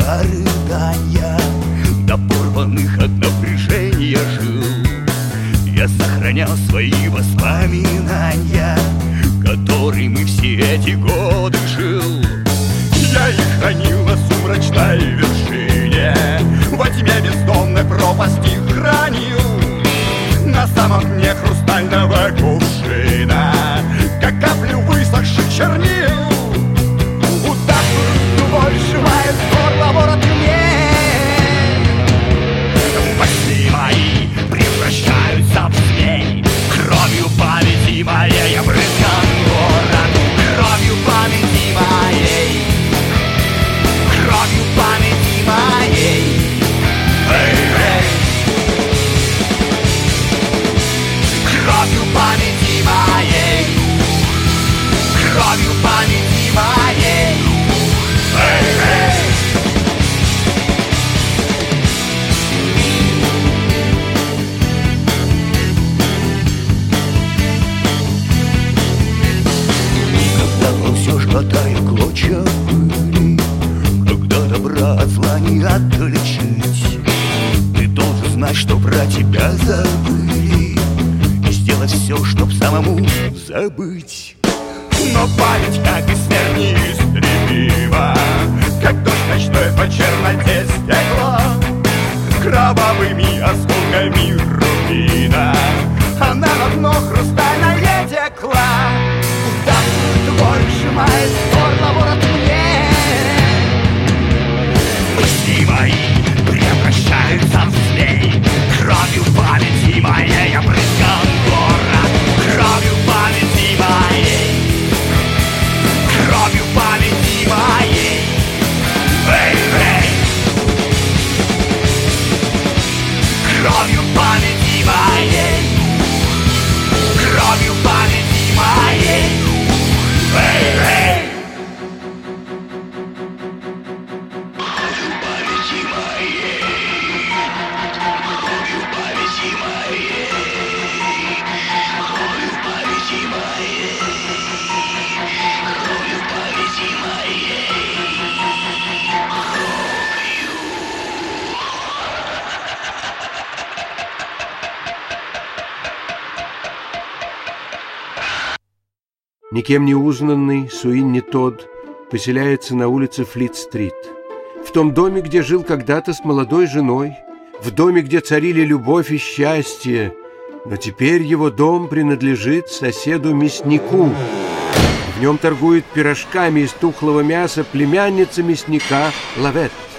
до рыдания, до порванных от напряжения жил. Я сохранял свои воспоминания, которыми все эти годы жил. Я их хранил на сумрачной вершине, во тьме бездонной пропасти хранил. На самом дне хрустального кувшина, как каплю высохших чернил. Ударную боль сжимает горло ворот мне. Мысли мои превращаются в змей, кровью памяти моей я брызган город. Кровью памяти моей, кровью памяти моей. Кровью памяти моей, кровью памяти моей. Когда все шкотает клочья пыли, когда добра от зла не отличить, ты должен знать, что про тебя забыли, и сделать все, чтоб самому забыть. Но память, как и смерть, неистребима, как дождь ночной по черноте стекла. Кровавыми осколками рубина она на дно хрустальное текла. Ударную боль сжимает горло ворот мне. Мысли мои превращаются в змей, кровью памяти моей я брызган город. Кровью памяти моей, кровью памяти моей. Кровью памяти моей, кровью памяти моей. Никем не узнанный Суинни Тодд поселяется на улице Флит-стрит, в том доме, где жил когда-то с молодой женой, в доме, где царили любовь и счастье, но теперь его дом принадлежит соседу-мяснику. В нем торгует пирожками из тухлого мяса племянница мясника Лавет.